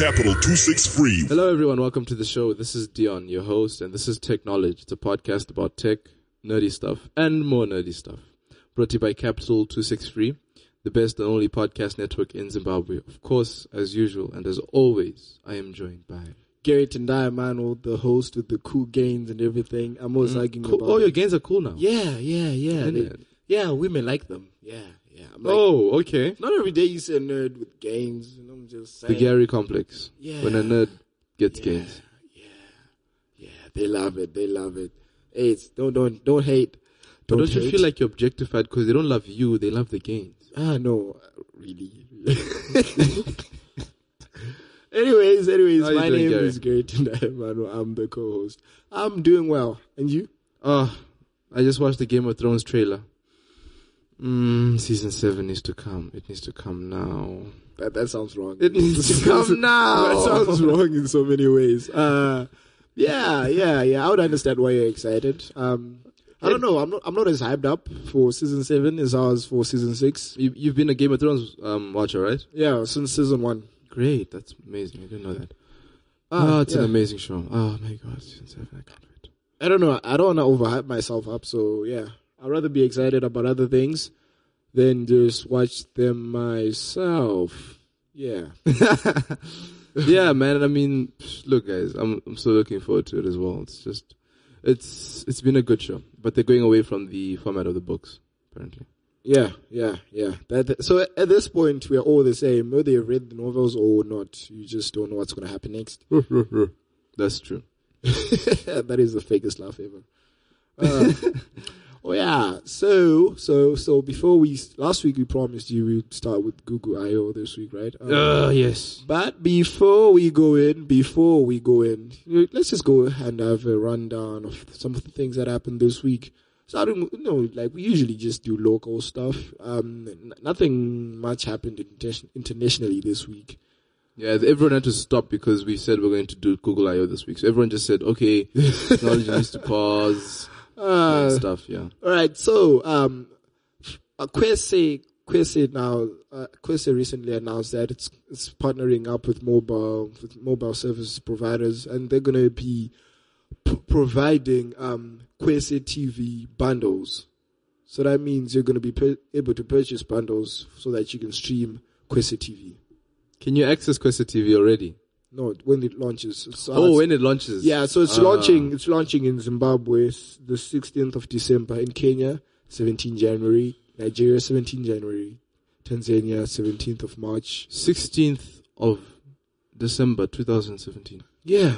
Capital 263. Hello everyone, welcome to the show. This is Dion, your host, and this is Tech Knowledge. It's a podcast about tech, nerdy stuff, and more nerdy stuff. Brought to you by Capital 263, the best and only podcast network in Zimbabwe. Of course, as usual, and as always, I am joined by Gary Tendai, man, the host with the cool gains and everything. I'm always arguing cool. about Oh, your gains are cool now. Yeah. Yeah, women like them. Yeah. I'm like, okay. not every day you see a nerd with gains, and I'm just saying. The Gary complex. Yeah. When a nerd gets gains. Yeah, they love it. Hey, don't hate. But don't you feel like you're objectified because they don't love you, they love the gains? No, really. Anyways, my name is Gary Tendai, man. I'm the co-host. I'm doing well. And you? I just watched the Game of Thrones trailer. Season 7 needs to come. It needs to come now. That sounds wrong. It needs to come now. That sounds wrong in so many ways. Yeah. I would understand why you're excited. I don't know. I'm not as hyped up for season 7 as I was for season 6. You've been a Game of Thrones watcher, right? Yeah, since season 1. Great. That's amazing. I didn't know that. It's an amazing show. Oh my God, season 7. I can't wait. I don't know. I don't want to overhype myself up. So yeah, I'd rather be excited about other things than just watch them myself. Yeah. Yeah, man. I mean, look, guys, I'm so looking forward to it as well. It's been a good show, but they're going away from the format of the books, apparently. Yeah. So at this point, we're all the same. Whether you've read the novels or not, you just don't know what's going to happen next. That's true. That is the fakest laugh ever. Oh yeah. So before last week we promised you we'd start with Google I/O this week, right? Yes. But before we go in, let's just go and have a rundown of some of the things that happened this week. Starting, like we usually just do local stuff. Nothing much happened internationally this week. Yeah, everyone had to stop because we said we're going to do Google I/O this week. So everyone just said, okay, technology needs to pause. Stuff, yeah. All right, so Kwese recently announced that it's partnering up with mobile service providers, and they're going to be providing Kwese TV bundles. So that means you're going to be able to purchase bundles so that you can stream Kwese TV. Can you access Kwese TV already? No, when it launches. When it launches. Yeah, so it's launching. It's launching in Zimbabwe the 16th of December, in Kenya 17 January, Nigeria 17 January, Tanzania 17th of March, 16th of December 2017. Yeah.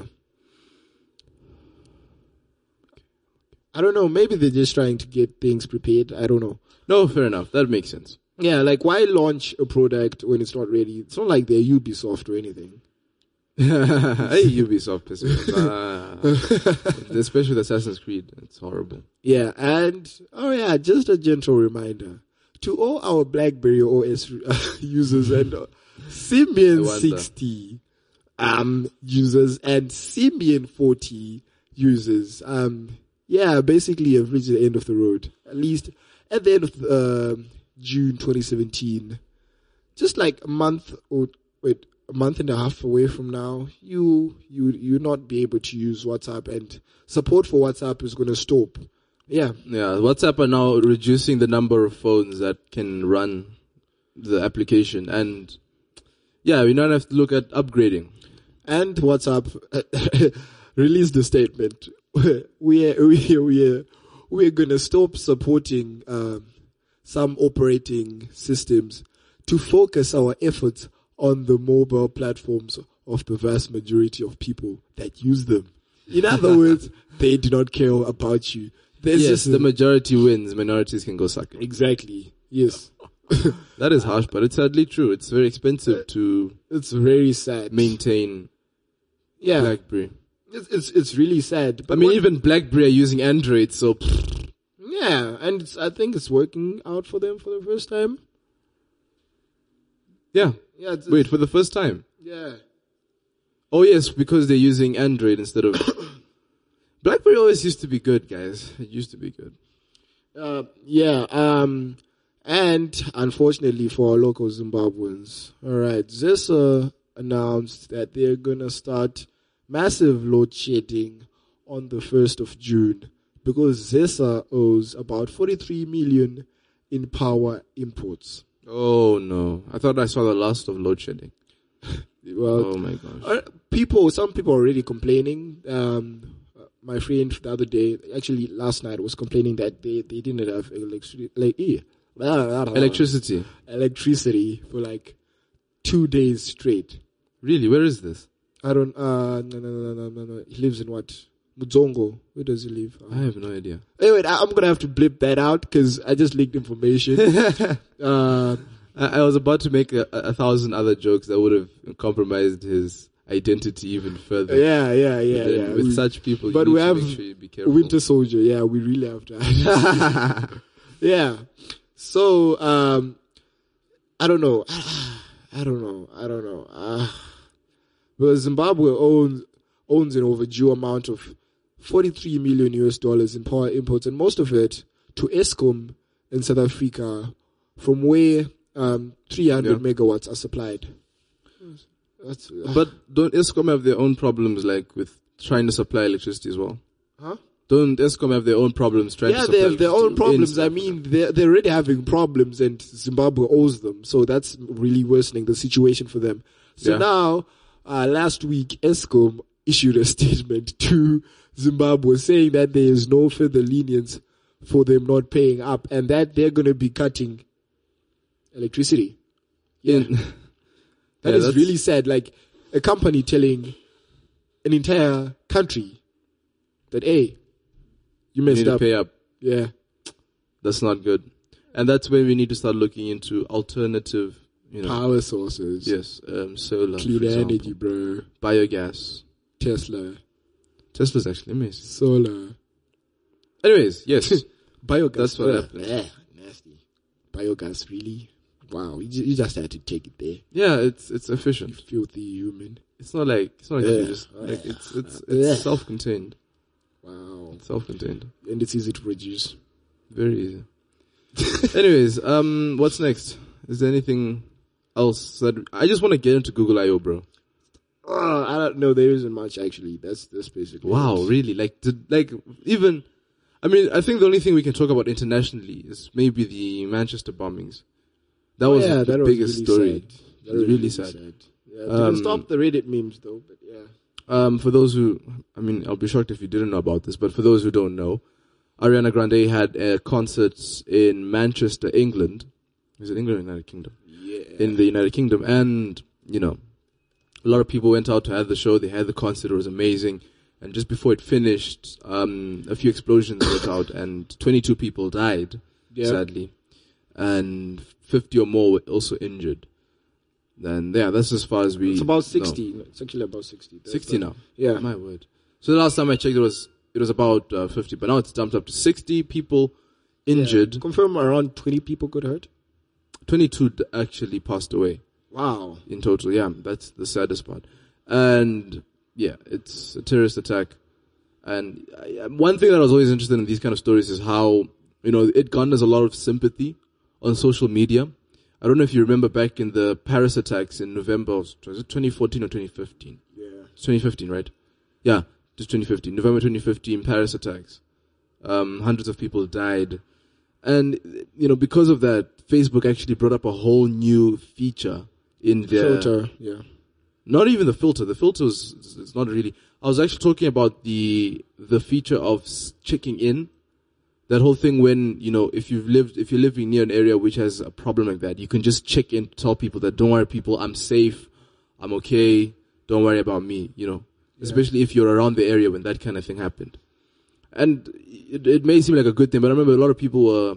I don't know. Maybe they're just trying to get things prepared. I don't know. No, fair enough. That makes sense. Yeah, like why launch a product when it's not ready? It's not like they're Ubisoft or anything. Hey, Ubisoft, especially with Assassin's Creed, it's horrible. Yeah, and just a gentle reminder to all our BlackBerry OS users and Symbian 60 users and Symbian 40 users. Basically, you've reached the end of the road. At least at the end of June 2017, just like a month and a half away from now, you not be able to use WhatsApp, and support for WhatsApp is going to stop. Yeah, WhatsApp are now reducing the number of phones that can run the application, and we don't have to look at upgrading. And WhatsApp released a statement. We're going to stop supporting some operating systems to focus our efforts on the mobile platforms of the vast majority of people that use them. In other words, they do not care about you. The majority wins. Minorities can go suck it. Exactly. Yes. That is harsh, but it's sadly true. It's very expensive to. It's very sad. Maintain. Yeah. BlackBerry. It's really sad. But even BlackBerry are using Android, so. Yeah, and I think it's working out for them for the first time. Yeah. Wait, for the first time? Yeah. Oh yes, because they're using Android instead of. BlackBerry always used to be good, guys. It used to be good. And unfortunately for our local Zimbabweans, all right, there's a announced that they're gonna start massive load shedding on the 1st of June because ZESA owes about 43 million in power imports. Oh no! I thought I saw the last of load shedding. Well, oh my gosh! Some people are already complaining. My friend the other day, actually last night, was complaining that they didn't have electricity for like 2 days straight. Really? Where is this? I don't. No. He lives in what? Mudzongo. Where does he live? I have no idea. Anyway, I'm gonna have to blip that out because I just leaked information. I was about to make a 1,000 other jokes that would have compromised his identity even further. Yeah. With such people, but you we need have to make sure you be careful. Winter Soldier. Yeah, we really have to. Yeah. So, I don't know. Well, Zimbabwe owns an overdue amount of $43 million in power imports, and most of it to Eskom in South Africa, from where 300 megawatts are supplied. But don't Eskom have their own problems, like with trying to supply electricity as well? Huh? Don't Eskom have their own problems trying to supply electricity? Yeah, they have their own problems. I mean, they're already having problems, and Zimbabwe owes them. So that's really worsening the situation for them. So now, last week, Eskom issued a statement to Zimbabwe saying that there is no further lenience for them not paying up, and that they're going to be cutting electricity. That is really sad. Like a company telling an entire country that, hey, you messed up. You need to pay up. Yeah. That's not good. And that's when we need to start looking into alternative, power sources. Yes. Solar. Clean energy, bro. Biogas. Tesla's actually amazing. Solar. Anyways, yes. Biogas. That's what happened. Nasty. Biogas, really? Wow, you just had to take it there. Yeah, it's efficient. You filthy human. It's not like you just like it's self-contained. Wow, it's self-contained, and it's easy to produce. Very easy. Anyways, what's next? Is there anything else that I just want to get into Google I/O, bro? I don't know. There isn't much actually. That's basically. Wow, really? Even. I mean, I think the only thing we can talk about internationally is maybe the Manchester bombings. That was the biggest story. That was really sad. Yeah, didn't stop the Reddit memes though, but yeah. For those who, I mean, I'll be shocked if you didn't know about this, but for those who don't know, Ariana Grande had a concert in Manchester, England. Is it England or United Kingdom? Yeah. In the United Kingdom, and a lot of people went out to have the show. They had the concert. It was amazing. And just before it finished, a few explosions went out, and 22 people died, sadly, and 50 or more were also injured. And that's as far as we. It's about 60. No. It's actually about 60. 60 now. Yeah. My word. So the last time I checked, it was about 50, but now it's jumped up to 60 people injured. Yeah. Confirm around 20 people got hurt. 22 actually passed away. Wow. In total, yeah, that's the saddest part. And yeah, it's a terrorist attack. And one thing that I was always interested in these kind of stories is how, it garners a lot of sympathy on social media. I don't know if you remember back in the Paris attacks in November, was it 2014 or 2015? Yeah. It's 2015, right? Yeah, just 2015. November 2015, Paris attacks. Hundreds of people died. And, because of that, Facebook actually brought up a whole new feature in their... filter, yeah. Not even the filter. The filter is not really... I was actually talking about the feature of checking in. That whole thing when, if you're living near an area which has a problem like that, you can just check in, tell people that, don't worry people, I'm safe, I'm okay, don't worry about me, especially if you're around the area when that kind of thing happened. And it may seem like a good thing, but I remember a lot of people were,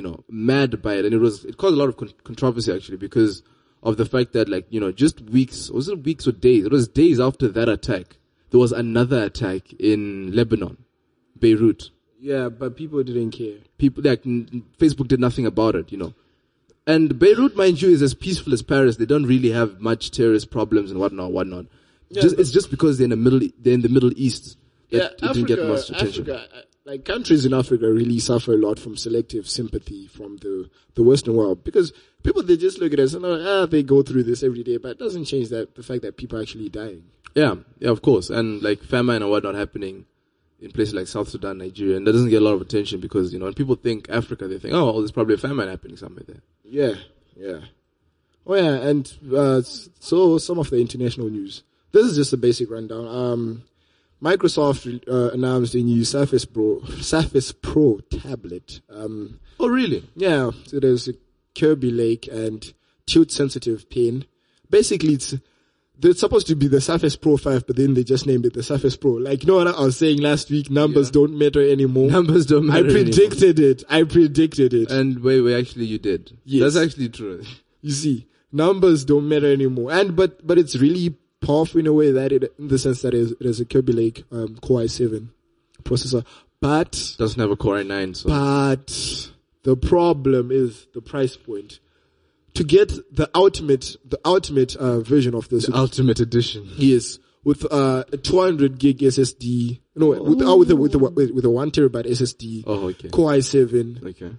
mad by it, and it caused a lot of controversy actually, because of the fact that just weeks or days, it was days after that attack, there was another attack in Lebanon, Beirut. Yeah, but people didn't care. Facebook did nothing about it, And Beirut, mind you, is as peaceful as Paris. They don't really have much terrorist problems and whatnot. Yeah, it's just because they're in the Middle East that it didn't get much attention. Africa, like countries in Africa really suffer a lot from selective sympathy from the Western world, because people, they just look at us and they go through this every day, but it doesn't change the fact that people are actually dying. Yeah, of course. And like famine and whatnot happening in places like South Sudan, Nigeria, and that doesn't get a lot of attention because, when people think Africa, they think, oh, well, there's probably a famine happening somewhere there. Yeah. Oh yeah, and so some of the international news. This is just a basic rundown. Microsoft announced a new Surface Pro tablet. Oh really? Yeah, so there's a Kirby Lake and tilt-sensitive pen. Basically, it's supposed to be the Surface Pro 5, but then they just named it the Surface Pro. Like, what I was saying last week? Numbers don't matter anymore. Numbers don't matter I predicted it. And wait, actually you did. Yes. That's actually true. You see, numbers don't matter anymore. And but it's really powerful in a way that in the sense that it is a Kirby Lake Core i7 processor. But doesn't have a Core i9. So. But the problem is the price point. To get the ultimate version of this, the ultimate edition, yes, with a 200 gig SSD, with a 1 terabyte SSD, Core i7,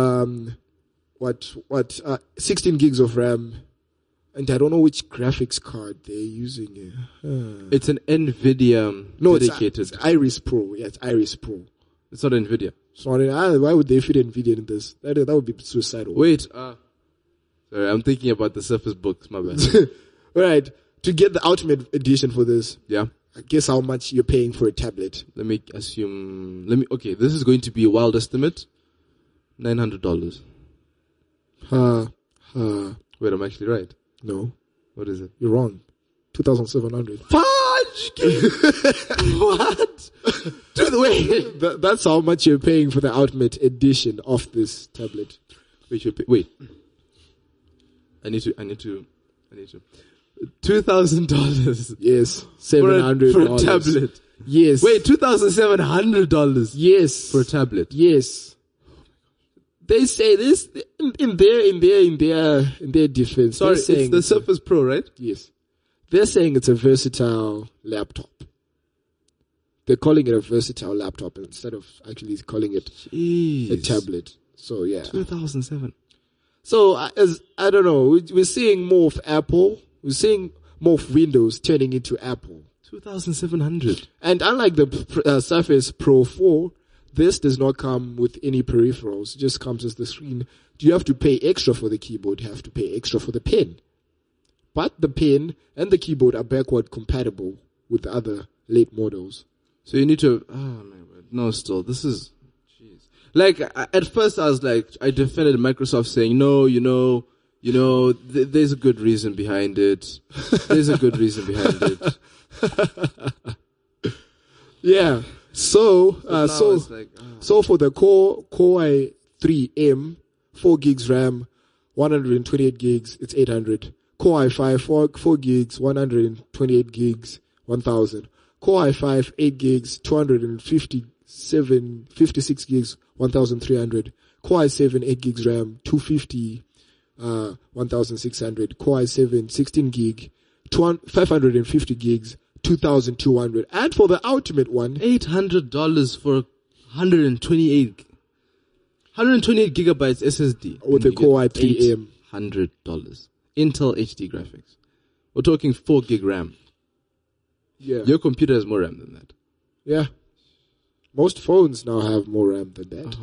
okay, 16 gigs of RAM, and I don't know which graphics card they're using. It's an NVIDIA dedicated. It's Iris Pro. Yeah, it's Iris Pro. It's not NVIDIA. It's not. Why would they fit NVIDIA in this? That would be suicidal. Wait. Sorry, I'm thinking about the Surface Books, my bad. Alright, to get the ultimate edition for this, guess how much you're paying for a tablet. Okay, this is going to be a wild estimate. $900. Wait, I'm actually right. No. What is it? You're wrong. 2,700. Fudge! What? Wait. That's how much you're paying for the ultimate edition of this tablet. Wait. I need to. $2,000. Yes. $700 for a tablet. Yes. Wait, $2,700. Yes. For a tablet. Yes. They say this in their defense. Sorry, it's the Surface Pro, right? Yes. They're saying it's a versatile laptop. They're calling it a versatile laptop instead of actually calling it a tablet. So yeah. 2007. So, I don't know, we're seeing more of Apple, we're seeing more of Windows turning into Apple. 2,700. And unlike the Surface Pro 4, this does not come with any peripherals, it just comes as the screen. Do you have to pay extra for the keyboard? You have to pay extra for the pen. But the pen and the keyboard are backward compatible with other late models. So you need to, this is... Like, at first I was like, I defended Microsoft saying, no, there's a good reason behind it. Yeah. So for the Core i3M, 4 gigs RAM, 128 gigs, it's 800. Core i5, 4 gigs, 128 gigs, 1000. Core i5, 8 gigs, 56 gigs, 1,300. Core i7, 8 gigs RAM, 250, 1,600. Core i7, 16 gig, 550 gigs, 2,200. And for the ultimate one, $800 for 128 gigabytes SSD. With the Core i3M. $100. Intel HD graphics. We're talking 4 gig RAM. Yeah. Your computer has more RAM than that. Yeah. Most phones now have more RAM than that.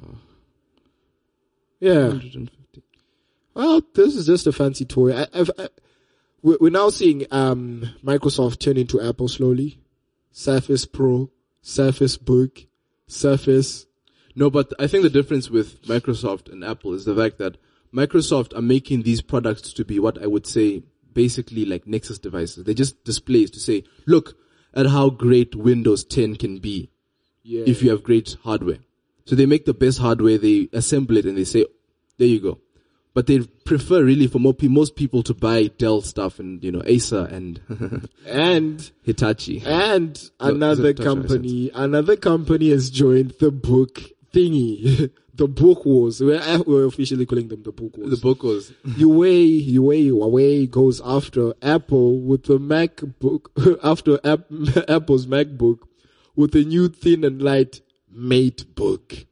Yeah. 150. Well, this is just a fancy toy. We're now seeing Microsoft turn into Apple slowly. Surface Pro, Surface Book, Surface. No, but I think the difference with Microsoft and Apple is the fact that Microsoft are making these products to be what I would say basically like Nexus devices. They just displays to say, look at how great Windows 10 can be. Yeah. If you have great hardware. So they make the best hardware, they assemble it and they say, there you go. But they prefer really for most people to buy Dell stuff and, Acer and Hitachi. And another company has joined the book thingy. The book wars. We're officially calling them the book wars. The book wars. Huawei goes after Apple with the MacBook, after Apple's MacBook with a new thin and light MateBook.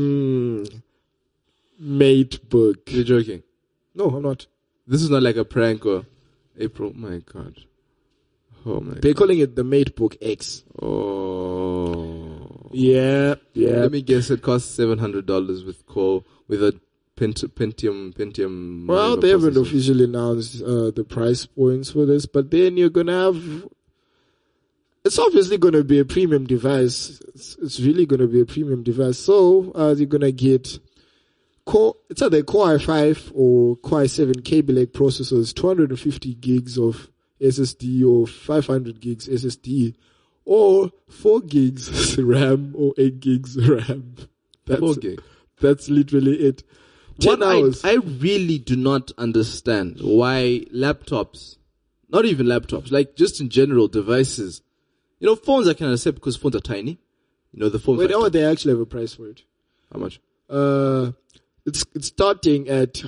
MateBook. You're joking. No, I'm not. This is not like a prank or April. My God. Oh my They're calling it the MateBook X. Oh. Yeah. Let me guess. It costs $700 with a Pentium. Well, they haven't officially announced the price points for this, but then you're gonna have. It's obviously gonna be a premium device. It's really gonna be a premium device. So you're gonna get it's either Core i5 or Core i7 Kaby Lake processors, 250 gigs of SSD or 500 gigs SSD, or 4 gigs RAM or 8 gigs RAM. 4 gig. That's literally it. 10 hours. I really do not understand why laptops, not even laptops, like just in general devices, phones I can accept because phones are tiny. The phone. Wait, they actually have a price for it. How much? It's starting at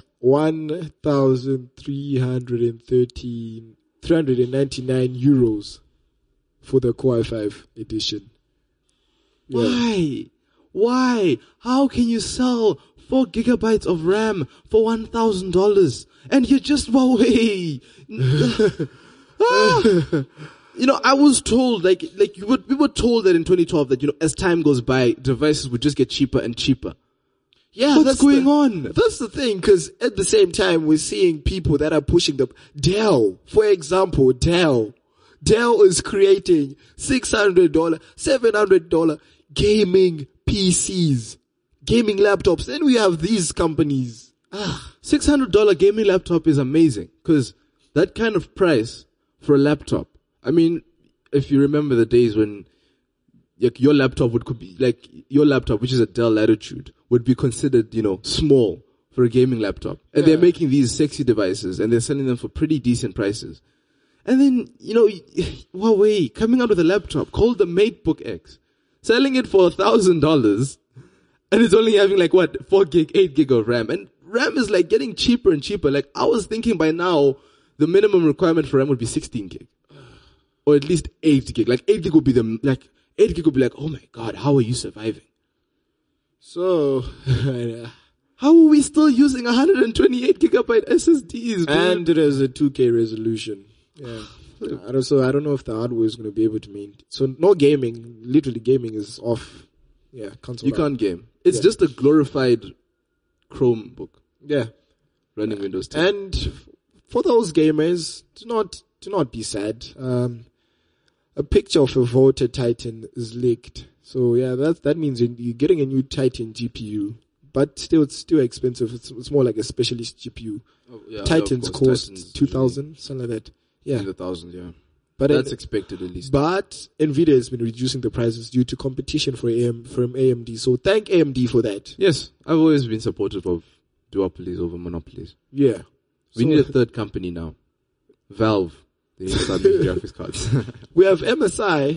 399 euros for the Core i5 edition. Yeah. Why? How can you sell 4 gigabytes of RAM for $1,000? And you're just Huawei. I was told, we were told that in 2012 that, as time goes by, devices would just get cheaper and cheaper. Yeah, what's going on? That's the thing, because at the same time, we're seeing people that are pushing Dell, for example, Dell is creating $600, $700 gaming PCs, gaming laptops. Then we have these companies. $600 gaming laptop is amazing, because that kind of price for a laptop. I mean, if you remember the days when your laptop could be like your laptop, which is a Dell Latitude, would be considered, small for a gaming laptop. And they're making these sexy devices and they're selling them for pretty decent prices. And then, Huawei coming out with a laptop called the MateBook X, selling it for $1,000, and it's only having 4 gig, 8 gig of RAM. And RAM is getting cheaper and cheaper. I was thinking by now, the minimum requirement for RAM would be 16 gig. Or at least 8 gig. 8 gig would be 8 gig would be oh my God, how are you surviving? So, how are we still using 128 gigabyte SSDs? Man? And it has a 2K resolution. Yeah. So I don't know if the hardware is going to be able to maintain. So no gaming. Literally gaming is off. Yeah, console. You can't game. It's just a glorified Chromebook. Yeah. Running Windows 10. And for those gamers, do not be sad. A picture of a Volta Titan is leaked. So yeah, that means you're getting a new Titan GPU, but still it's still expensive. It's more like a specialist GPU. Oh, yeah, Titans cost 2,000, something like that. Yeah, in the thousands. Yeah, but that's expected at least. But Nvidia has been reducing the prices due to competition from AMD. So thank AMD for that. Yes, I've always been supportive of duopolies over monopolies. Yeah, we need a third company now. Valve. They need to start making graphics cards. We have MSI,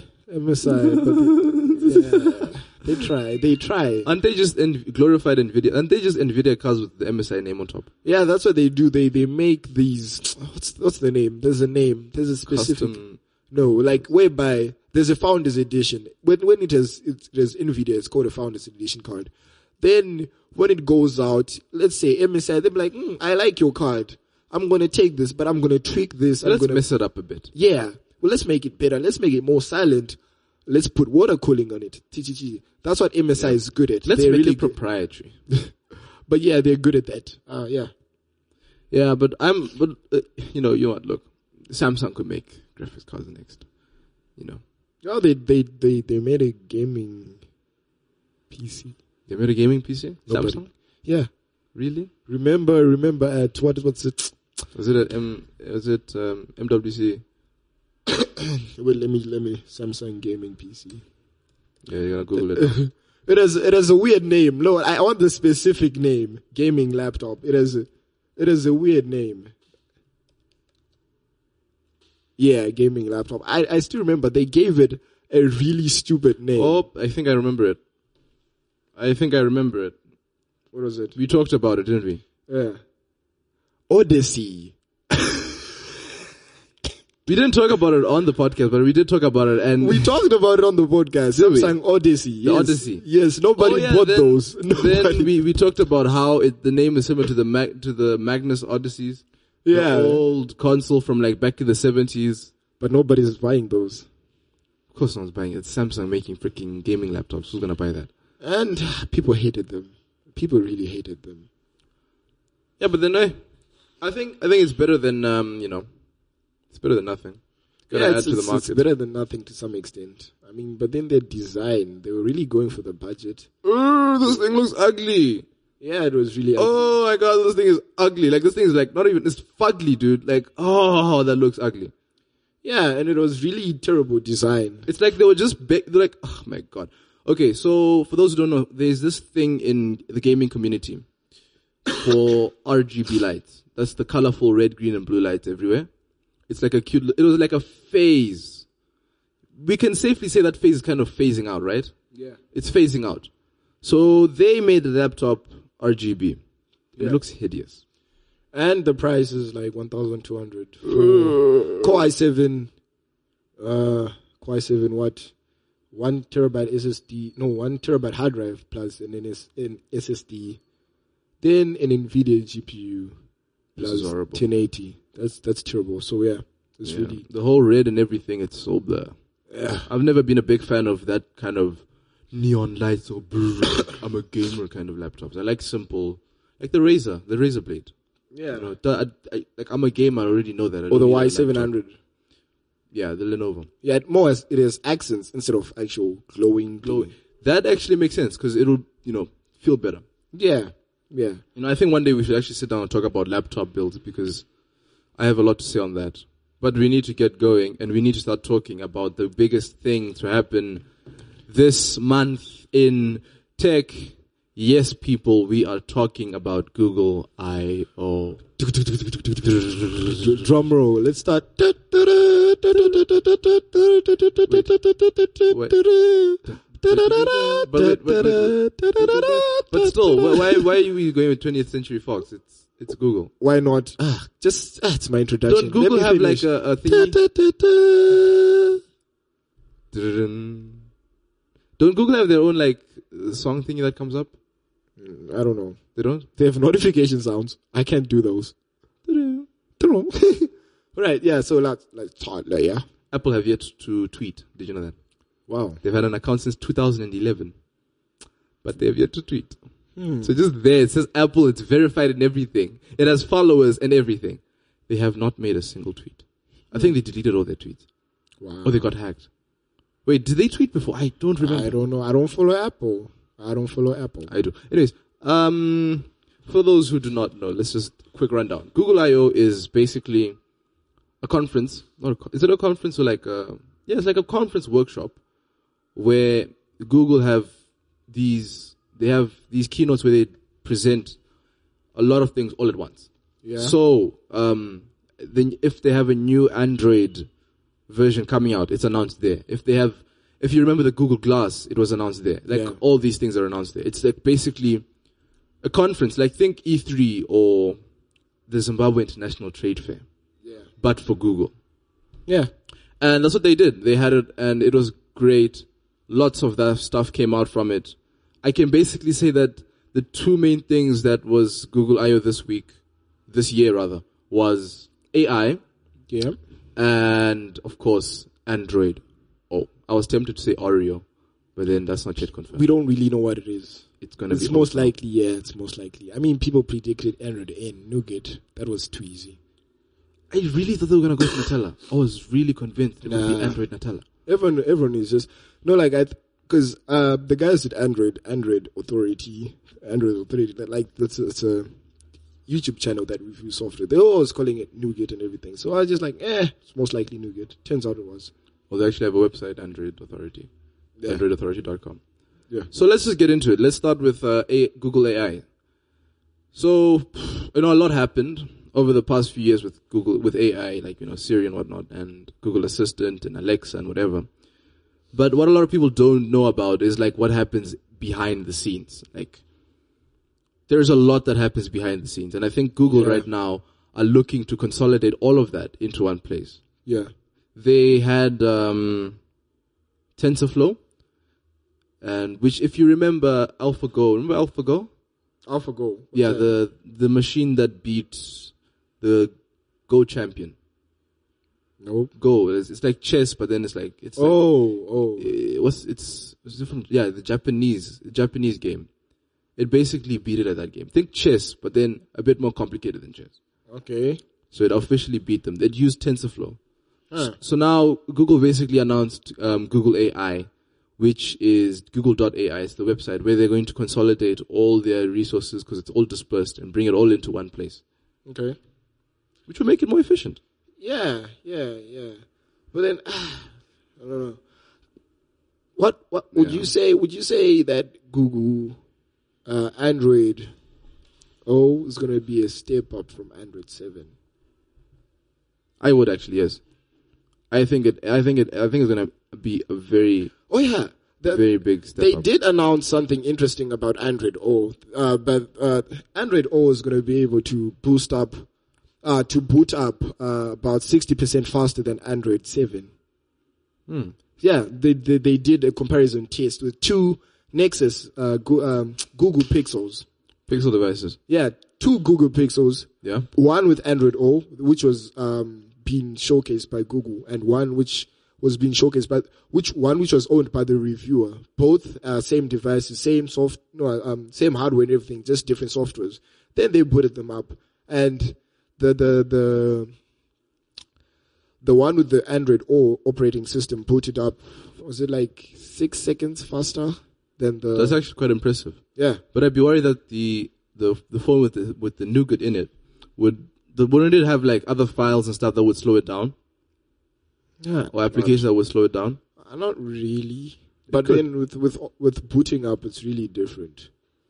but they try. Aren't they just glorified Nvidia? Aren't they just Nvidia cars with the MSI name on top? Yeah, that's what they do. They make these. What's the name? There's a name. There's a specific. Custom. No, whereby there's a Founders Edition. When it has Nvidia, it's called a Founders Edition card. Then when it goes out, let's say MSI, they're like, I like your card. I'm going to take this, but I'm going to tweak this. Let's mess it up a bit. Yeah. Well, let's make it better. Let's make it more silent. Let's put water cooling on it. That's what MSI is good at. Let's make it proprietary. But yeah, they're good at that. Yeah. Yeah, but you know what? Look, Samsung could make graphics cards next. Oh, they made a gaming PC. They made a gaming PC? Nobody. Samsung? Yeah. Really? Remember at what's it? Was it MWC? Wait, let me Samsung gaming PC. Yeah, you're gonna Google it. It has a weird name. Lord, I want the specific name. Gaming laptop. It has a weird name. Yeah, gaming laptop. I still remember they gave it a really stupid name. Oh, I think I remember it. What was it? We talked about it, didn't we? Yeah. Odyssey. We didn't talk about it on the podcast, but we did talk about it, and We talked about it on the podcast. Did we? Samsung Odyssey. Yes. The Odyssey. Yes, nobody bought those. Then Nobody. we talked about how the name is similar to the Magnus Odysseys. Yeah. The old console from like back in the 70s. But nobody's buying those. Of course no one's buying it. It's Samsung making freaking gaming laptops. Who's gonna buy that? And people hated them. People really hated them. Yeah, but then I think it's better than it's better than nothing. Gotta add to the market. It's better than nothing to some extent. I mean, but then their design, they were really going for the budget. This thing looks ugly. Yeah, it was really ugly. Oh my god, this thing is ugly. Like this thing is like not even, it's fugly, dude. Like, oh, that looks ugly. Yeah, and it was really terrible design. It's like they were just they're like, oh my god. Okay, so for those who don't know, there's this thing in the gaming community for RGB lights. That's the colorful red, green, and blue lights everywhere. It's like it was like a phase. We can safely say that phase is kind of phasing out, right? Yeah. It's phasing out. So they made the laptop RGB. It looks hideous. And the price is like 1,200 for Core i7. Core i7 what? 1 terabyte SSD. No, 1 terabyte hard drive plus an SSD. Then an NVIDIA GPU plus 1080. That's terrible. So yeah, it's really the whole red and everything. It's so blur. Yeah. I've never been a big fan of that kind of neon lights or I'm a gamer kind of laptops. I like simple, like the Razer Blade. Yeah. You know, like I'm a gamer. I already know that. Or the Y700. Yeah, the Lenovo. Yeah, it has accents instead of actual glowing. That actually makes sense because it'll feel better. Yeah. Yeah. I think one day we should actually sit down and talk about laptop builds because I have a lot to say on that. But we need to get going and we need to start talking about the biggest thing to happen this month in tech. Yes, people, we are talking about Google I/O. Drum roll. Let's start. But still, why are we going with 20th Century Fox? It's Google. Why not? It's my introduction. Don't Google have like a thing? Don't Google have their own like song thingy that comes up? I don't know. They don't? They have notification sounds. I can't do those. Right, yeah, so let's talk, yeah. Apple have yet to tweet. Did you know that? Wow. They've had an account since 2011. But they have yet to tweet. So just there, it says Apple, it's verified and everything. It has followers and everything. They have not made a single tweet. I think they deleted all their tweets. Wow. Or they got hacked. Wait, did they tweet before? I don't remember. I don't know. I don't follow Apple. I do. Anyways, for those who do not know, let's just quick rundown. Google I/O is basically a conference. Is it a conference or like it's like a conference workshop where Google have these keynotes where they present a lot of things all at once. Yeah. So, then if they have a new Android version coming out, it's announced there. If you remember the Google Glass, it was announced there. Like all these things are announced there. It's like basically a conference, like think E3 or the Zimbabwe International Trade Fair. Yeah. But for Google. Yeah. And that's what they did. They had it and it was great. Lots of that stuff came out from it. I can basically say that the two main things that was Google I/O this year, was AI. Yeah. And, of course, Android. Oh, I was tempted to say Oreo, but then that's not yet confirmed. We don't really know what it is. It's going to be... It's most likely. I mean, people predicted Android and Nougat. That was too easy. I really thought they were going to go for Nutella. I was really convinced it would be Android Nutella. Everyone is just... No, like, because the guys at Android Authority, it's a YouTube channel that reviews software. They're always calling it Nougat and everything. So I was just like, it's most likely Nougat. Turns out it was. Well, they actually have a website, Android Authority. Yeah. AndroidAuthority.com. Yeah. So let's just get into it. Let's start with Google AI. So, a lot happened over the past few years with Google, with AI, like, Siri and whatnot, and Google Assistant and Alexa and whatever. But what a lot of people don't know about is like what happens behind the scenes. Like, there's a lot that happens behind the scenes. And I think Google right now are looking to consolidate all of that into one place. Yeah. They had TensorFlow, and which, if you remember remember AlphaGo? AlphaGo. Yeah, the machine that beat the Go champion. Nope. Go. It's like chess, but then it's different. Yeah, the Japanese game. It basically beat it at that game. Think chess, but then a bit more complicated than chess. Okay. So it officially beat them. They'd used TensorFlow. Huh. So now Google basically announced Google AI, which is Google.ai. It's the website where they're going to consolidate all their resources because it's all dispersed and bring it all into one place. Okay. Which will make it more efficient. Yeah. But then, I don't know. What would you say? Would you say that Google Android is going to be a step up from Android 7? I would actually, yes. I think it's going to be a very very big step up. They did announce something interesting about Android O, but Android O is going to be able to boot up about 60% faster than Android 7. Yeah, they did a comparison test with two Nexus Google Pixels. Pixel devices. Yeah, two Google Pixels. Yeah. One with Android O, which was being showcased by Google, and one which was being showcased by which was owned by the reviewer. Both same devices, same same hardware and everything, just different softwares. Then they booted them up, and the one with the Android O operating system booted up. Was it like 6 seconds faster than the? That's actually quite impressive. Yeah, but I'd be worried that the phone with the nougat in it wouldn't it have like other files and stuff that would slow it down? Yeah, or applications that would slow it down? Not really. But then with booting up, it's really different.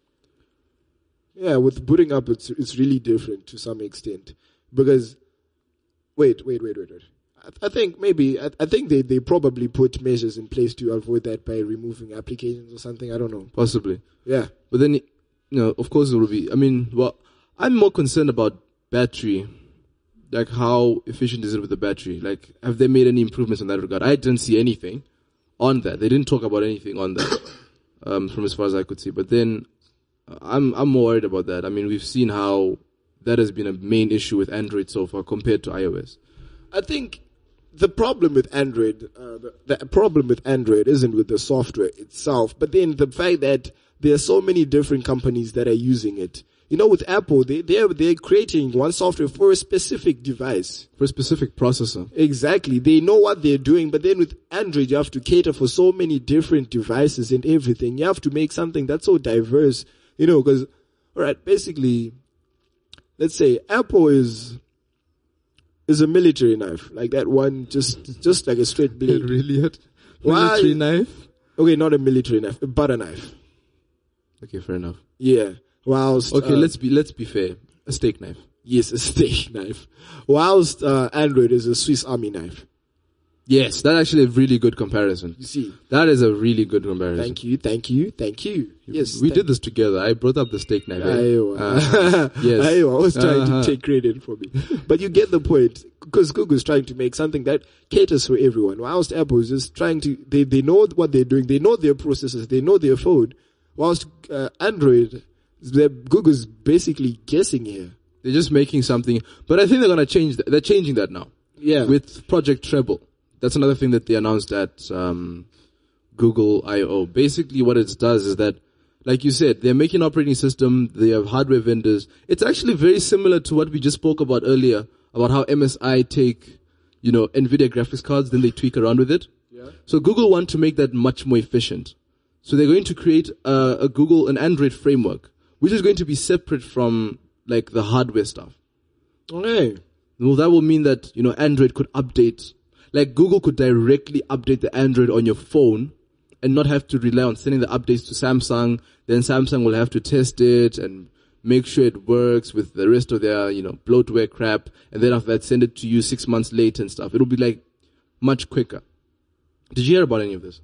Yeah, with booting up, it's really different to some extent. Because, wait. I think they probably put measures in place to avoid that by removing applications or something. I don't know. Possibly. Yeah. But then, of course it will be. I'm more concerned about battery. Like, how efficient is it with the battery? Like, have they made any improvements in that regard? I didn't see anything on that. They didn't talk about anything on that, from as far as I could see. But then, I'm more worried about that. I mean, we've seen how that has been a main issue with Android so far compared to iOS. I think the problem with Android, the problem with Android isn't with the software itself, but then the fact that there are so many different companies that are using it. With Apple, they're creating one software for a specific device. For a specific processor. Exactly. They know what they're doing, but then with Android, you have to cater for so many different devices and everything. You have to make something that's so diverse, because, alright, basically, let's say Apple is a military knife. Like that one, just like a straight blade. Really? Military knife? Okay, not a military knife, a butter knife. Okay, fair enough. Yeah. Whilst let's be fair. A steak knife. Yes, a steak knife. Whilst Android is a Swiss Army knife. Yes, that's actually a really good comparison. You see, that is a really good comparison. Thank you. Yes, we did this together. I brought up the steak knife. Yes, I was trying to take credit for me, but you get the point. Because Google is trying to make something that caters for everyone. Whilst Apple is just trying to, they know what they're doing. They know their processes. They know their phone. Whilst Android, Google's basically guessing here. They're just making something, but I think they're gonna change that. They're changing that now. Yeah. With Project Treble. That's another thing that they announced at Google I/O. Basically what it does is that, like you said, they're making an operating system, they have hardware vendors. It's actually very similar to what we just spoke about earlier, about how MSI take, NVIDIA graphics cards, then they tweak around with it. Yeah. So Google want to make that much more efficient. So they're going to create an Android framework, which is going to be separate from, like, the hardware stuff. Okay. Well, that will mean that, Android could update. Like, Google could directly update the Android on your phone and not have to rely on sending the updates to Samsung. Then Samsung will have to test it and make sure it works with the rest of their, bloatware crap. And then after that, send it to you 6 months later and stuff. It'll be, like, much quicker. Did you hear about any of this?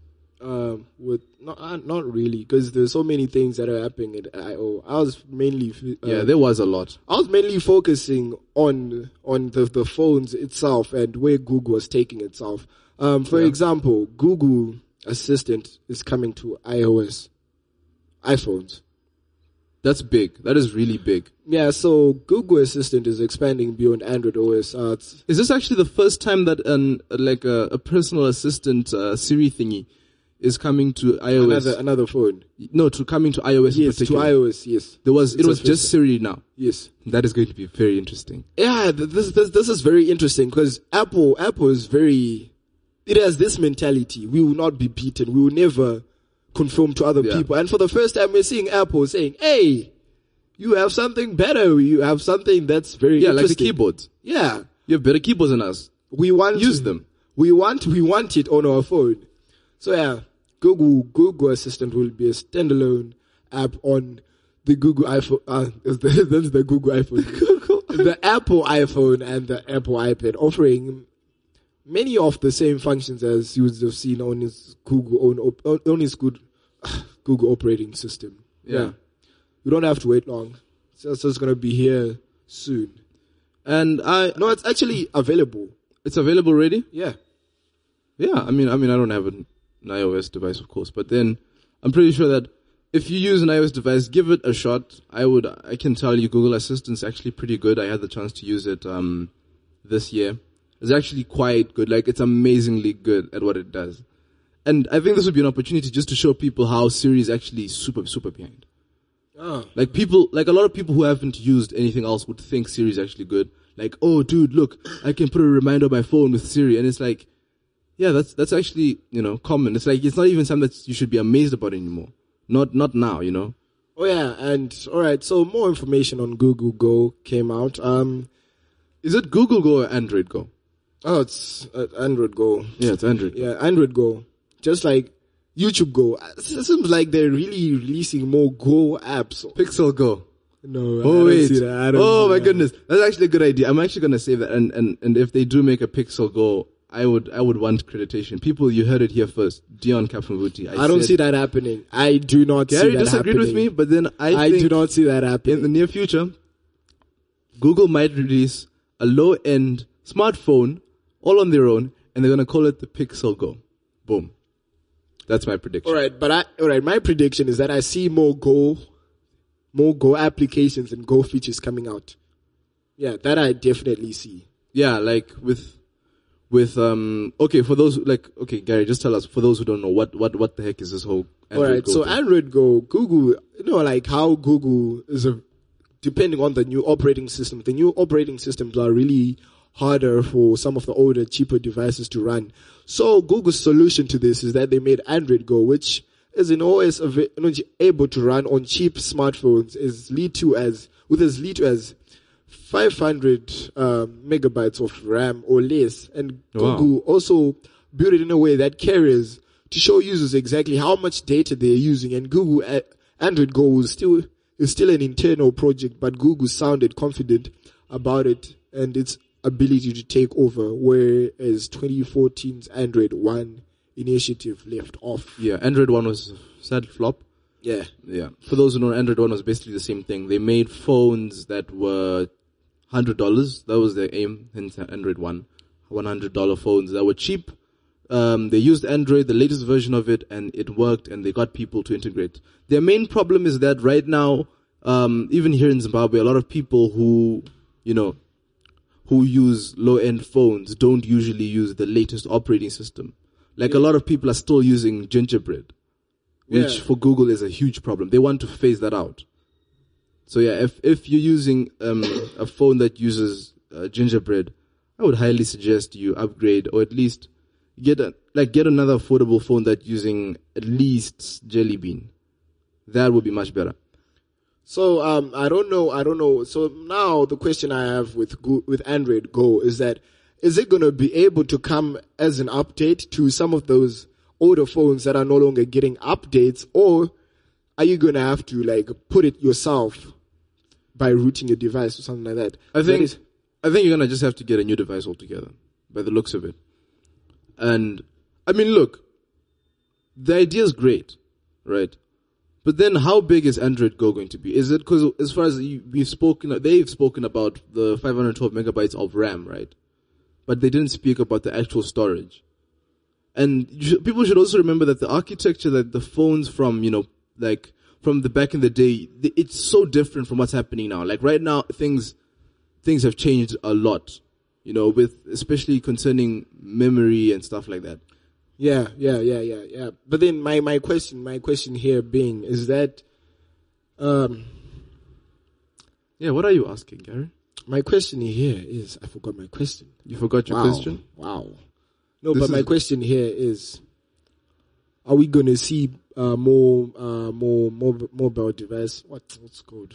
With not really, because there's so many things that are happening at I/O. I was mainly there was a lot. I was mainly focusing on the phones itself and where Google was taking itself. For example, Google Assistant is coming to iPhones. That's big. That is really big. Yeah, so Google Assistant is expanding beyond Android OS. Is this actually the first time that a personal assistant Siri thingy is coming to iOS? Another phone. No, coming to iOS. Yes, in particular. to iOS. Yes. It was just Siri now. Yes. That is going to be very interesting. Yeah, this is very interesting because Apple is very. It has this mentality: we will not be beaten. We will never conform to other people. And for the first time, we're seeing Apple saying, "Hey, you have something better. You have something that's very interesting." Like the keyboards. Yeah, you have better keyboards than us. We want use them. We want it on our phone. So yeah, Google Assistant will be a standalone app on the Google iPhone. That's the Google iPhone, the Apple iPhone, and the Apple iPad, offering many of the same functions as you would have seen on his Google operating system. Yeah. You don't have to wait long. So it's going to be here soon. And it's actually available. It's available already? Yeah. Yeah. I mean, I don't have an iOS device, of course, but then I'm pretty sure that if you use an iOS device, give it a shot. I can tell you Google Assistant's actually pretty good. I had the chance to use it, this year. It's actually quite good. Like, it's amazingly good at what it does. And I think this would be an opportunity just to show people how Siri is actually super, super behind. Oh. Like a lot of people who haven't used anything else would think Siri is actually good. Like, oh dude, look, I can put a reminder on my phone with Siri. And it's like, yeah, that's actually, common. It's like, it's not even something that you should be amazed about anymore. Not now, Oh yeah, and alright, so more information on Google Go came out. Is it Google Go or Android Go? Oh, it's Android Go. Yeah, it's Android. Yeah, Android Go. Just like YouTube Go. It seems like they're really releasing more Go apps. Pixel Go. No, oh, wait. Oh my goodness. That's actually a good idea. I'm actually going to save that. And if they do make a Pixel Go, I would want accreditation. People, you heard it here first. Dion Kapamvuti. I don't see that happening. I do not see that happening. Gary disagreed with me, but then I do not see that happening. In the near future, Google might release a low-end smartphone all on their own, and they're going to call it the Pixel Go. Boom. That's my prediction. All right, my prediction is that I see more Go applications and Go features coming out. Yeah, that I definitely see. Yeah, like with for those Gary, just tell us, for those who don't know, what the heck is this whole Android Go so thing? Android Go, Google, like how Google is depending on the new operating system. The new operating systems are really harder for some of the older, cheaper devices to run. So Google's solution to this is that they made Android Go, which is an OS able to run on cheap smartphones with as little as 500 megabytes of RAM or less. And Google also built it in a way that carriers to show users exactly how much data they're using. And Google Android Go is still an internal project, but Google sounded confident about it and its ability to take over, whereas 2014's Android One initiative left off. Yeah, Android One was a sad flop. Yeah. For those who know, Android One was basically the same thing. They made phones that were $100. That was their aim. Hence Android One, $100 phones that were cheap. They used Android, the latest version of it, and it worked, and they got people to integrate. Their main problem is that right now, even here in Zimbabwe, a lot of people who use low-end phones don't usually use the latest operating system. Like a lot of people are still using Gingerbread, which for Google is a huge problem. They want to phase that out. So yeah, if you're using a phone that uses Gingerbread, I would highly suggest you upgrade, or at least get another affordable phone that's using at least Jelly Bean. That would be much better. So I don't know. So now the question I have with Android Go is that, is it going to be able to come as an update to some of those older phones that are no longer getting updates, or are you going to have to put it yourself by rooting your device or something like that? I think you're going to just have to get a new device altogether, by the looks of it. And I mean, look, the idea is great, right? But then how big is Android Go going to be? Is it, because as far as they've spoken about the 512 megabytes of RAM, right? But they didn't speak about the actual storage. And people should also remember that the architecture that the phones from, like from the back in the day, it's so different from what's happening now. Like right now, things have changed a lot, with especially concerning memory and stuff like that. Yeah. But then my question here being is that, what are you asking, Gary? My question here is, I forgot my question. You forgot your question? Wow. No, but my question here is, are we going to see more mobile device? What's called?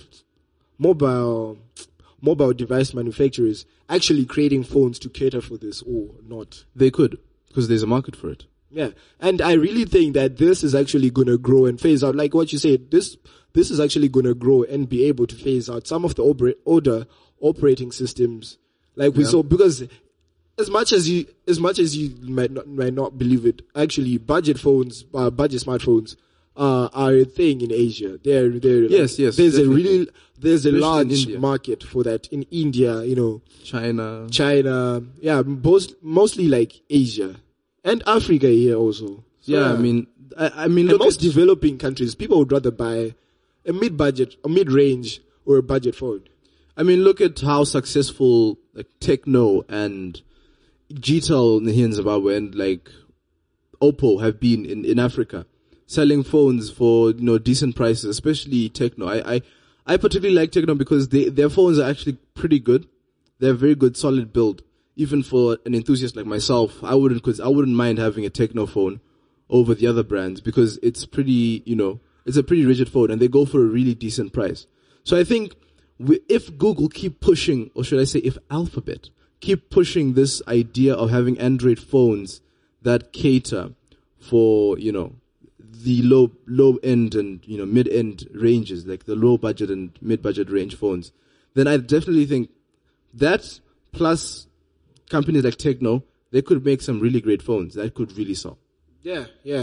Mobile device manufacturers actually creating phones to cater for this or not? They could, because there's a market for it. Yeah, and I really think that this is actually going to grow and phase out. Like what you said, this is actually going to grow and be able to phase out some of the older operating systems, like we saw. Because as much as you might not believe it, actually, budget smartphones are a thing in Asia. Yes. There's a large market for that in India. China. Yeah, mostly like Asia. And Africa here also. So, yeah, I mean, look, most developing countries, people would rather buy a mid-budget, a mid-range, or a budget phone. I mean, look at how successful like Tecno and Gtel here in Zimbabwe and like Oppo have been in Africa, selling phones for decent prices, especially Tecno. I particularly like Tecno because their phones are actually pretty good. They're very good, solid build. Even for an enthusiast like myself, I wouldn't mind having a Tecno phone over the other brands because it's pretty, it's a pretty rigid phone and they go for a really decent price. So I think if Google keep pushing, or should I say if Alphabet keep pushing this idea of having Android phones that cater for, the low end and, mid end ranges, like the low budget and mid budget range phones, then I definitely think that plus companies like Tecno, they could make some really great phones that could really sell. Yeah.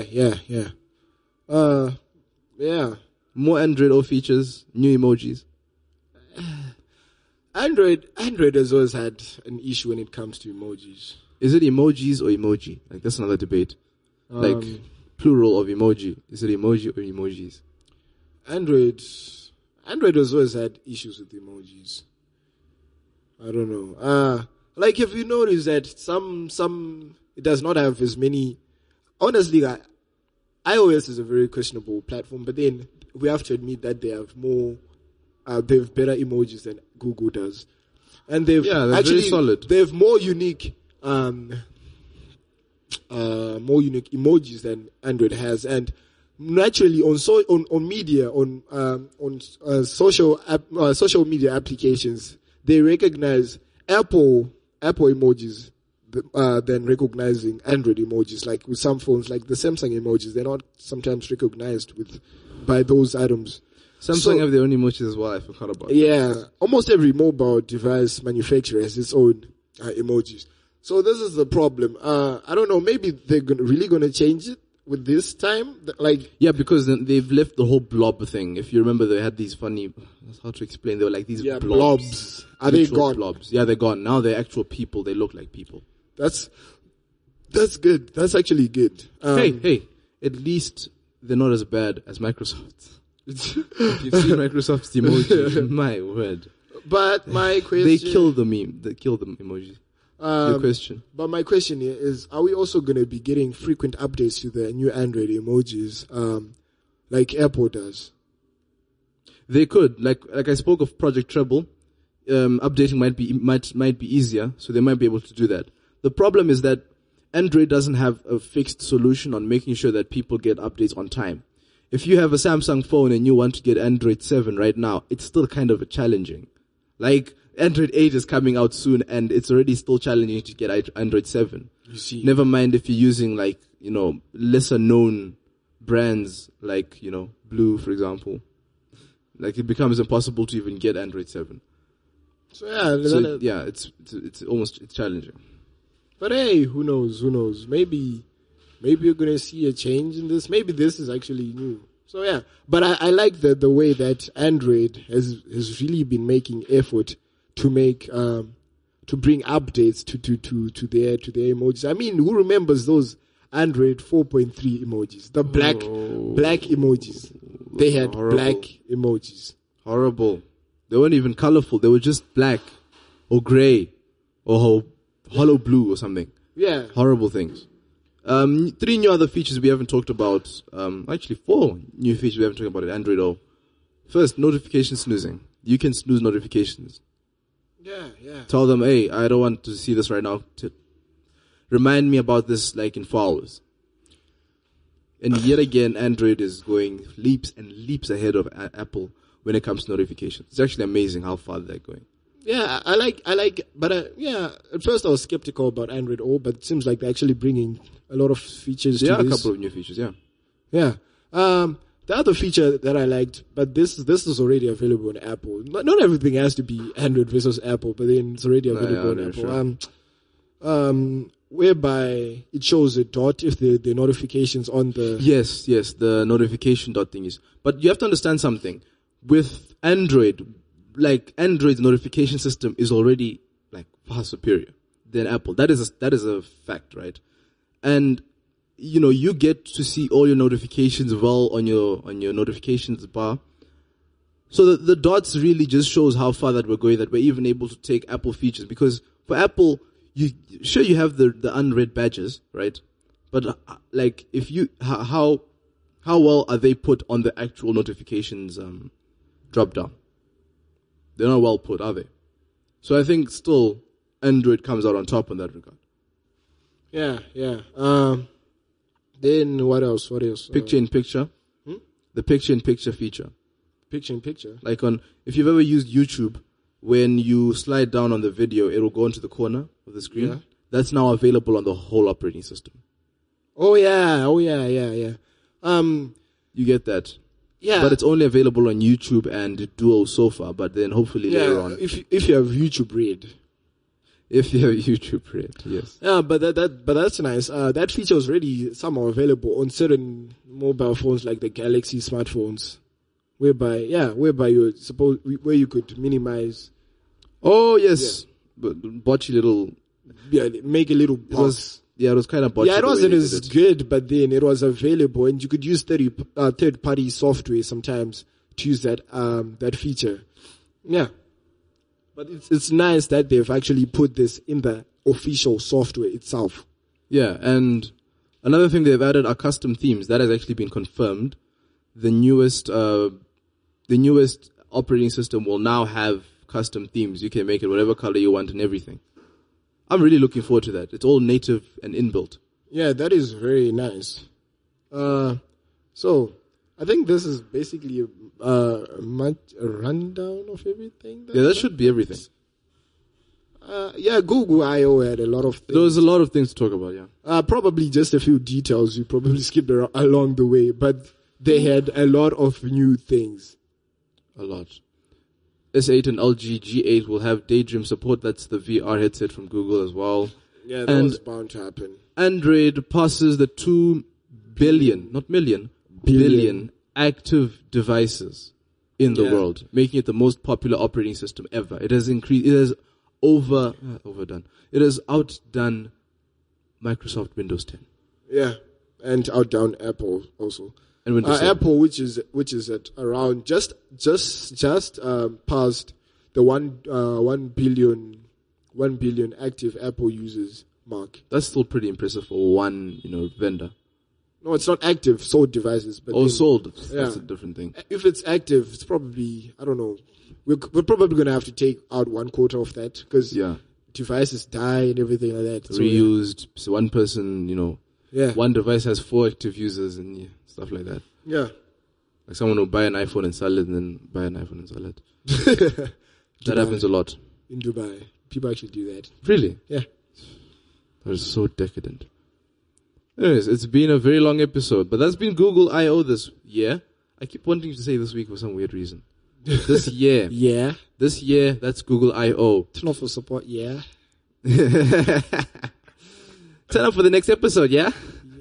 More Android O features, new emojis. Android has always had an issue when it comes to emojis. Is it emojis or emoji? Like that's another debate. Like plural of emoji. Is it emoji or emojis? Android has always had issues with emojis. I don't know. Like if you notice that some it does not have as many. Honestly, iOS is a very questionable platform, but then we have to admit that they have more. They have better emojis than Google does, and they've actually very solid. They have more unique emojis than Android has, and naturally on social media applications, they recognize Apple emojis than recognizing Android emojis. Like with some phones, like the Samsung emojis, they're not sometimes recognized by those items. Samsung have their own emojis as well. I forgot about that. Yeah, almost every mobile device manufacturer has its own emojis. So this is the problem. I don't know. Maybe they're really going to change it with this time. Yeah, because they've left the whole blob thing. If you remember, they had these funny. How to explain? They were like these blobs. Are they gone? Blobs. Yeah, they're gone. Now they're actual people. They look like people. That's good. That's actually good. Hey! At least they're not as bad as Microsoft's. You've seen Microsoft's emoji. My word. But my question... They killed the meme. They killed the emoji. Your question. But my question here is, are we also going to be getting frequent updates to the new Android emojis like Apple does? They could. Like I spoke of Project Treble, updating might be easier, so they might be able to do that. The problem is that Android doesn't have a fixed solution on making sure that people get updates on time. If you have a Samsung phone and you want to get Android 7 right now, it's still kind of challenging. Like, Android 8 is coming out soon and it's already still challenging to get Android 7. You see. Never mind if you're using lesser known brands like, Blue, for example. Like, it becomes impossible to even get Android 7. So yeah, it's challenging. But hey, who knows? Maybe maybe you're gonna see a change in this. Maybe this is actually new. So yeah, but I like the way that Android has really been making effort to make to bring updates to their emojis. I mean, who remembers those Android 4.3 emojis? The black emojis. They had horrible. black emojis. Horrible. They weren't even colorful. They were just black or gray or hollow blue or something. Yeah. Horrible things. 3 new other features we haven't talked about. Actually 4 new features we haven't talked about at Android O. First, notification snoozing. You can snooze notifications. Yeah. Tell them, hey, I don't want to see this right now. Remind me about this like in 4 hours. And yet again, Android is going leaps and leaps ahead of Apple when it comes to notifications. It's actually amazing how far they're going. Yeah, I like, but at first I was skeptical about Android O, but it seems like they're actually bringing a lot of features to this. Yeah, a couple of new features, yeah. Yeah. The other feature that I liked, but this is already available on Apple. Not everything has to be Android versus Apple, but then it's already available on Apple. Sure. Whereby it shows a dot if the notifications on the... Yes, the notification dot thingies. But you have to understand something. With Android, like Android's notification system is already like far superior than Apple. That is a fact, right? And you know, you get to see all your notifications well on your notifications bar. So the dots really just shows how far that we're going, that we're even able to take Apple features. Because for Apple, you have the unread badges, right? But like if you how well are they put on the actual notifications drop down? They're not well put, are they? So I think still Android comes out on top in that regard. Yeah. Then what else? Picture in picture. The picture in picture feature. Picture in picture. Like if you've ever used YouTube, when you slide down on the video, it will go into the corner of the screen. Yeah. That's now available on the whole operating system. Oh yeah. You get that. Yeah. But it's only available on YouTube and Duo so far, but then hopefully later on. If you have YouTube Red. If you have YouTube Red, yes. Yeah, but that's nice. That feature was already somehow available on certain mobile phones like the Galaxy smartphones, whereby you could minimize. Oh yes, but botchy little. Yeah, make a little box. It was kind of botchy. Yeah, it wasn't as good, but then it was available, and you could use third-party software sometimes to use that feature. Yeah. But it's nice that they've actually put this in the official software itself. Yeah, and another thing they've added are custom themes. That has actually been confirmed. The newest operating system will now have custom themes. You can make it whatever color you want and everything. I'm really looking forward to that. It's all native and inbuilt. Yeah, that is very nice. So I think this is basically a rundown of everything. That should be everything. Google I/O had a lot of things. There was a lot of things to talk about, yeah. Probably just a few details you probably skipped along the way, but they had a lot of new things. A lot. S8 and LG G8 will have Daydream support. That's the VR headset from Google as well. Yeah, that was bound to happen. Android passes the 2 billion, not million, billion active devices in the world, making it the most popular operating system ever. It has increased. It has overdone. It has outdone Microsoft Windows 10. Yeah, and outdone Apple also. And Windows 7. Apple, which is at around just past the 1 billion active Apple users mark. That's still pretty impressive for one vendor. No, it's not active, sold devices. But sold. That's a different thing. If it's active, it's probably, I don't know. We're probably going to have to take out 1/4 of that because devices die and everything like that. Reused. So one person, Yeah. One device has 4 active users and stuff like that. Yeah. Like someone will buy an iPhone and sell it and then buy an iPhone and sell it. That happens a lot. In Dubai. People actually do that. Really? Yeah. That is so decadent. Anyways, it's been a very long episode, but that's been Google I/O this year. I keep wanting to say this week for some weird reason. This year. Yeah. This year, that's Google I/O. Turn off for support, yeah. Turn up for the next episode, yeah?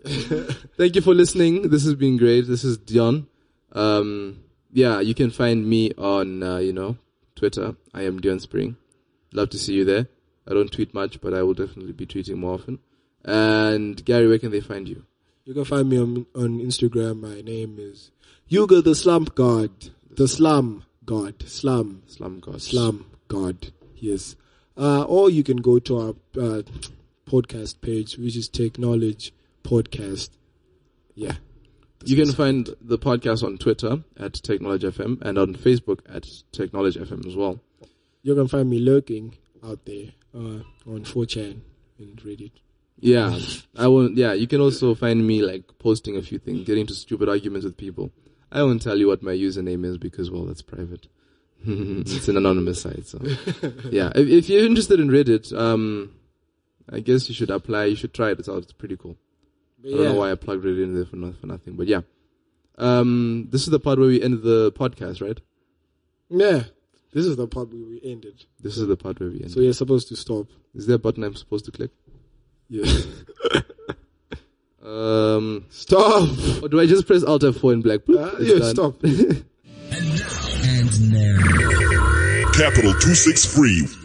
Thank you for listening. This has been great. This is Dion. Yeah, you can find me on, Twitter. I am Dion Spring. Love to see you there. I don't tweet much, but I will definitely be tweeting more often. And Gary, where can they find you? You can find me on Instagram. My name is Hugo the Slum God. The Slum God. Slum God. Yes. Or you can go to our podcast page, which is Technology Podcast. Yeah. You can find the podcast on Twitter at Technology FM and on Facebook at Technology FM as well. You can find me lurking out there on 4chan and Reddit. Yeah, you can also find me like posting a few things, getting into stupid arguments with people. I won't tell you what my username is because, well, that's private. It's an anonymous site, so yeah. If you're interested in Reddit, I guess you should apply. You should try it out. It's pretty cool. I don't know why I plugged Reddit in there for nothing, but yeah. This is the part where we end the podcast, right? Yeah, this is the part where we ended. This is the part where we ended. So you're supposed to stop. Is there a button I'm supposed to click? Yeah. Stop. Or do I just press Alt F4 in black? Yeah, stop. And now. Capital 263